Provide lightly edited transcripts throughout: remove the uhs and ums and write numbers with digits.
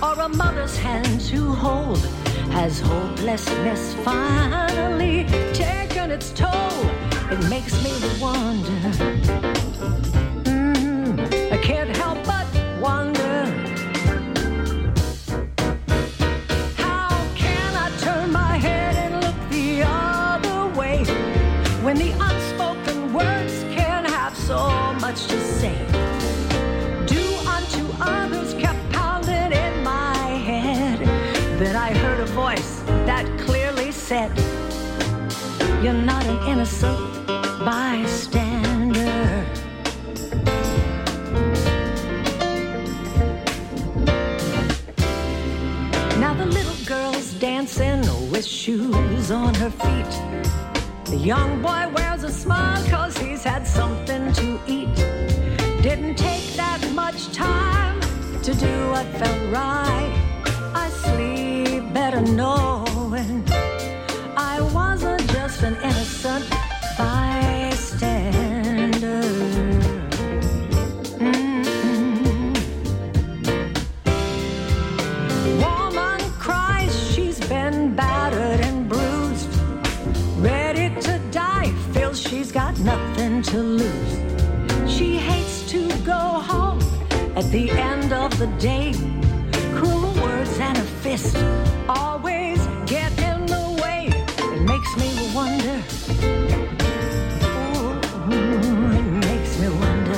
or a mother's hand to hold. Has hopelessness finally taken its toll? It makes me wonder. I can't help but wonder. How can I turn my head and look the other way when the unspoken words can have so much to say? Do unto others kept pounding in my head. Then I heard a voice that clearly said, you're not an innocent bystander. Now the little girl's dancing with shoes on her feet. The young boy wears a smile 'cause he's had something to eat. Didn't take that much time to do what felt right. I sleep better knowing I wasn't just an innocent bystander. Woman cries, she's been battered and bruised, ready to die, feels she's got nothing to lose. She hates to go home at the end of the day. Cruel words and a fist always get in the way. It makes me wonder. Ooh, it makes me wonder.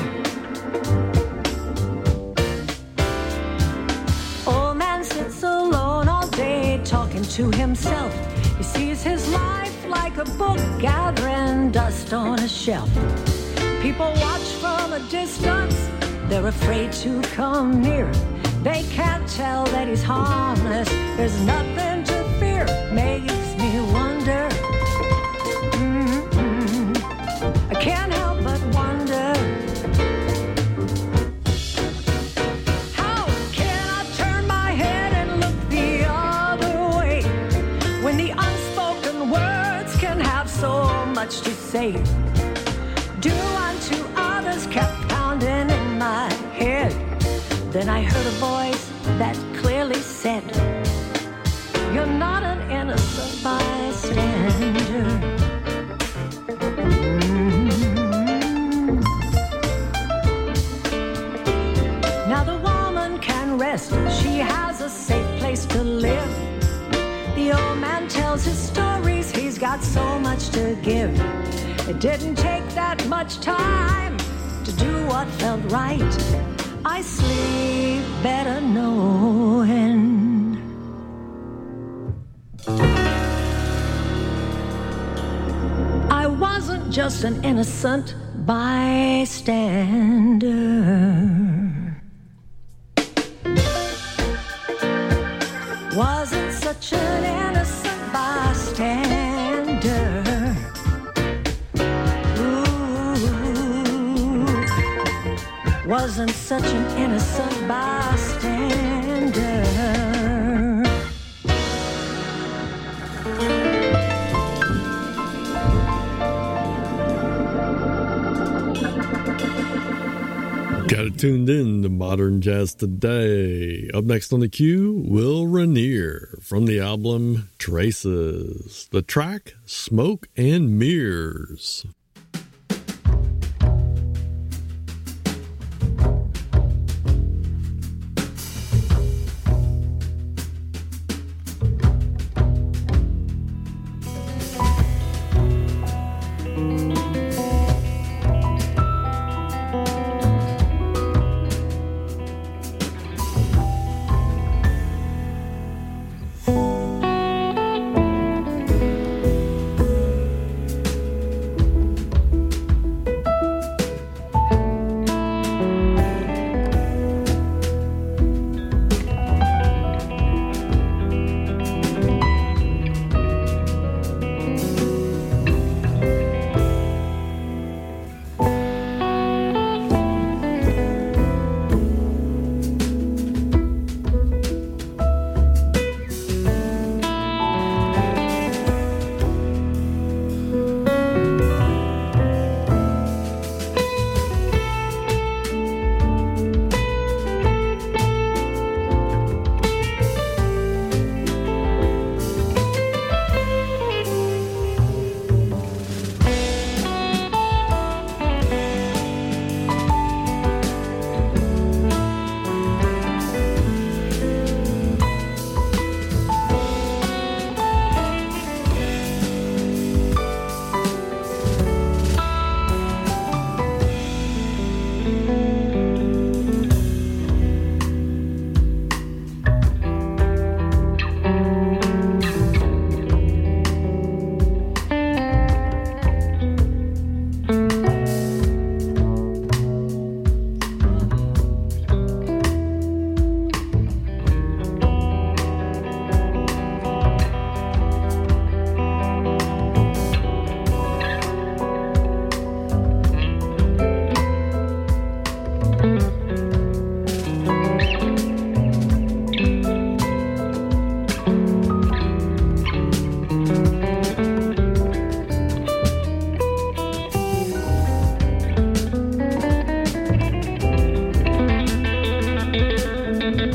Old man sits alone all day talking to himself. He sees his life like a book gathering dust on a shelf. People watch from a distance, they're afraid to come near. They can't tell that he's harmless, there's nothing to fear. Makes me wonder. I can't help but wonder. How can I turn my head and look the other way when the unspoken words can have so much to say? Do unto others kept pounding in my head. Then I heard a voice that clearly said, you're not an innocent bystander. Now the woman can rest, she has a safe place to live. The old man tells his stories, he's got so much to give. It didn't take that much time to do what felt right. I sleep better knowing I wasn't just an innocent bystander. Wasn't such an innocent bystander. Wasn't such an innocent bystander. Got it tuned in to Modern Jazz Today. Up next on the queue, Will Rainier from the album Traces. The track, Smoke and Mirrors.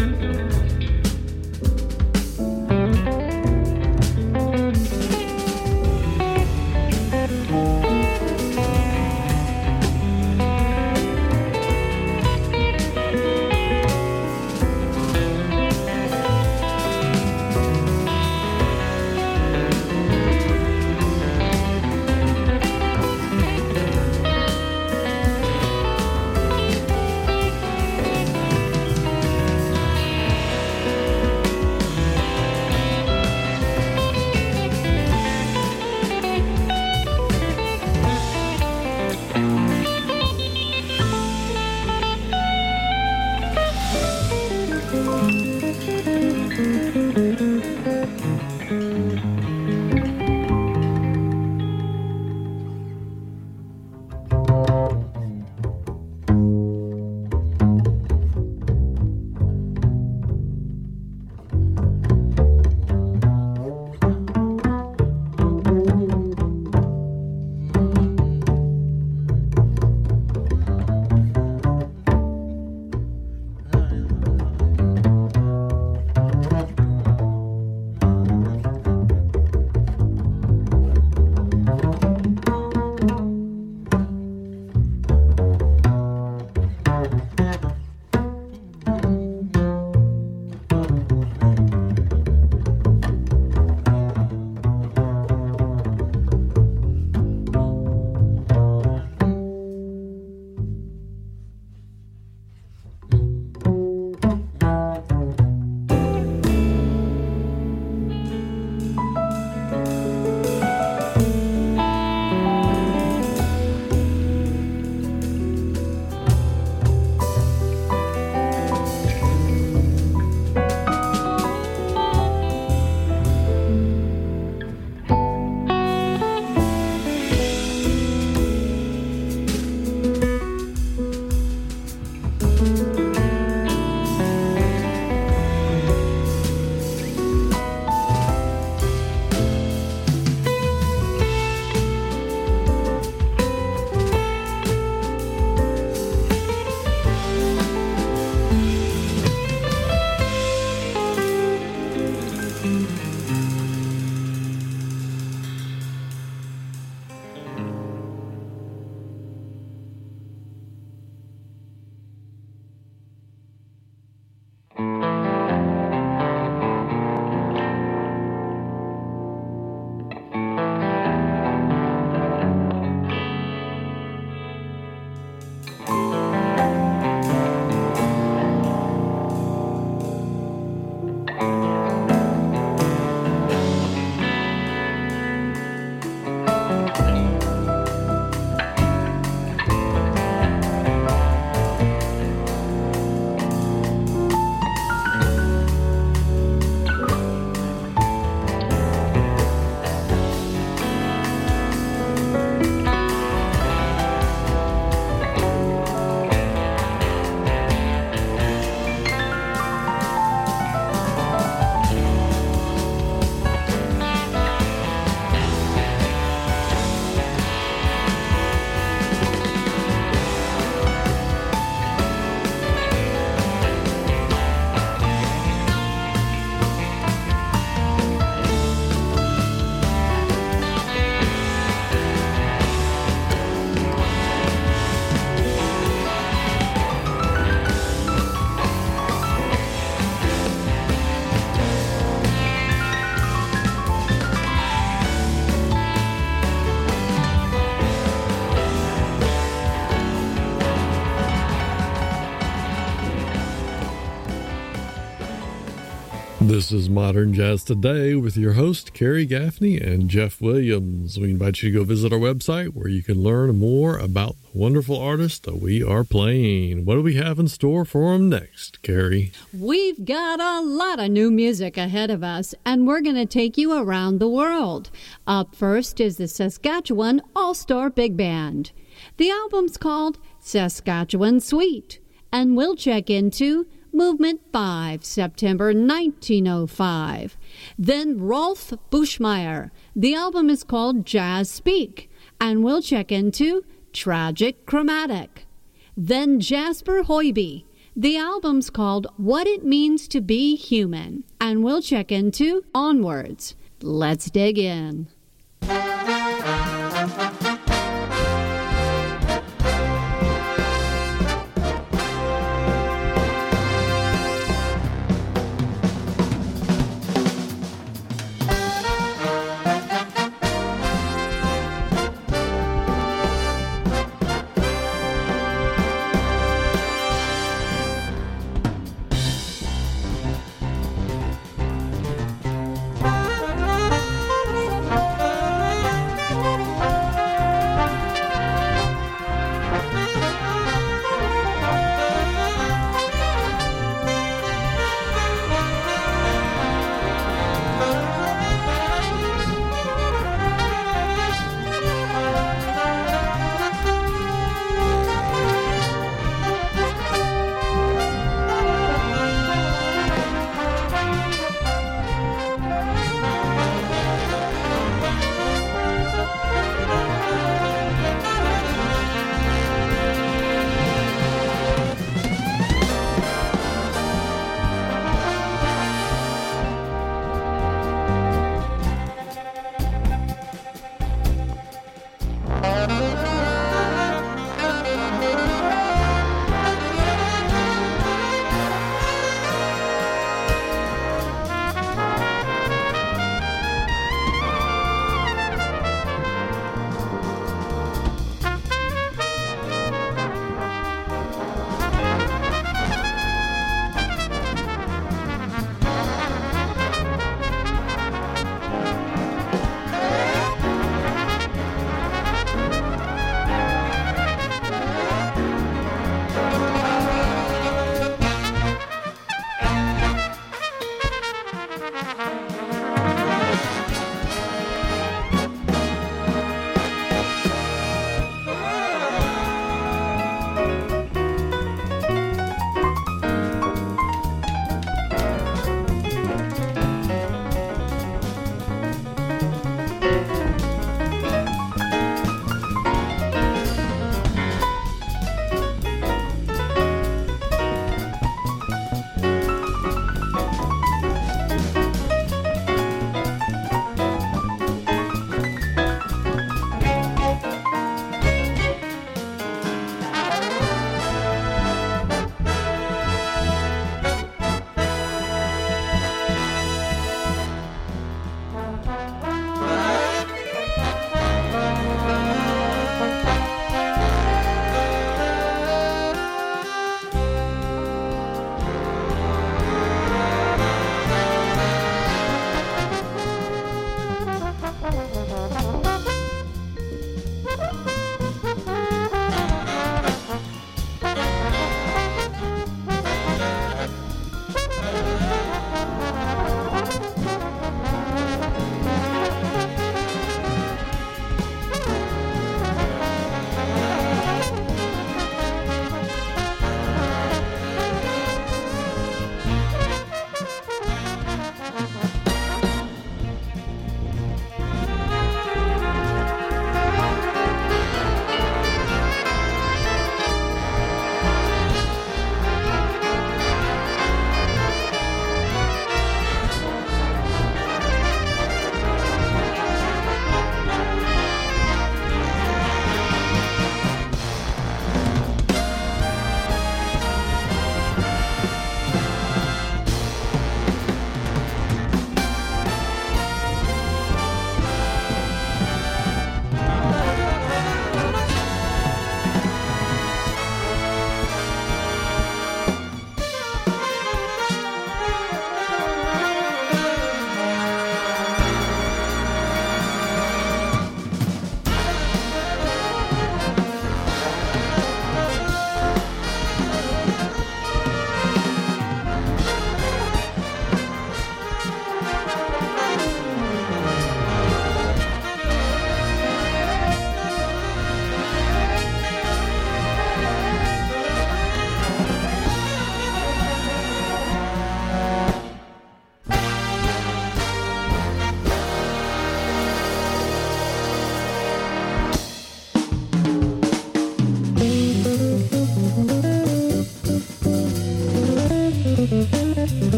This is Modern Jazz Today with your host, Kerry Gaffney and Jeff Williams. We invite you to go visit our website where you can learn more about the wonderful artists that we are playing. What do we have in store for them next, Kerry? We've got a lot of new music ahead of us, and we're going to take you around the world. Up first is the Saskatchewan All-Star Big Band. The album's called Saskatchewan Suite, and we'll check into Movement 5, September 1905. Then Rolf Buschmeyer. The album is called Jazz Speak, and we'll check into Tragic Chromatic. Then Jasper Hoiby. The album's called What It Means to Be Human, and we'll check into Onwards. Let's dig in.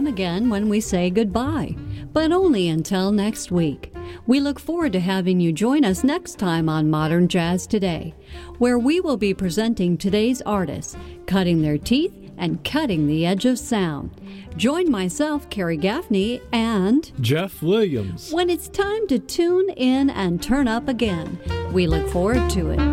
time again when we say goodbye, but only until next week. We look forward to having you join us next time on Modern Jazz Today, where we will be presenting today's artists, cutting their teeth and cutting the edge of sound. Join myself, Carrie Gaffney, and Jeff Williams when it's time to tune in and turn up again. We look forward to it.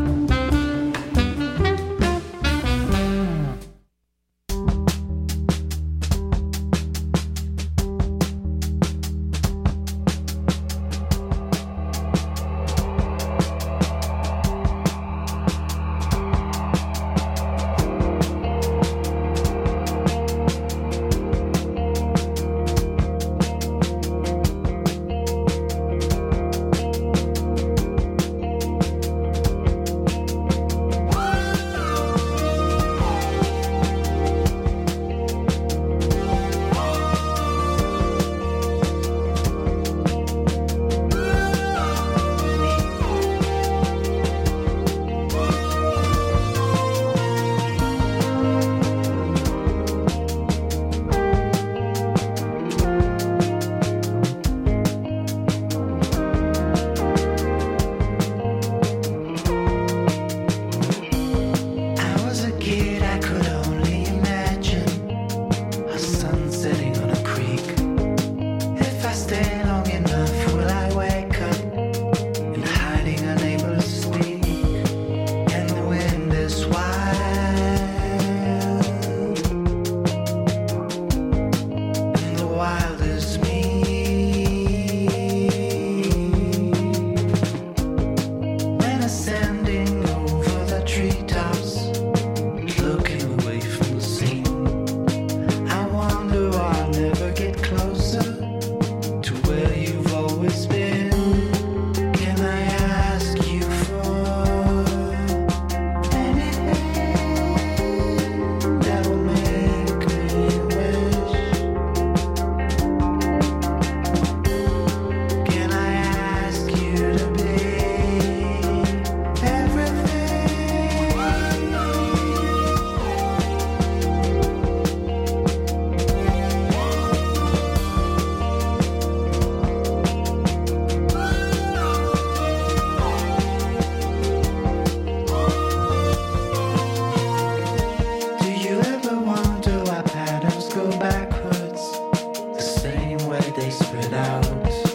Go backwards, the same way they spread out.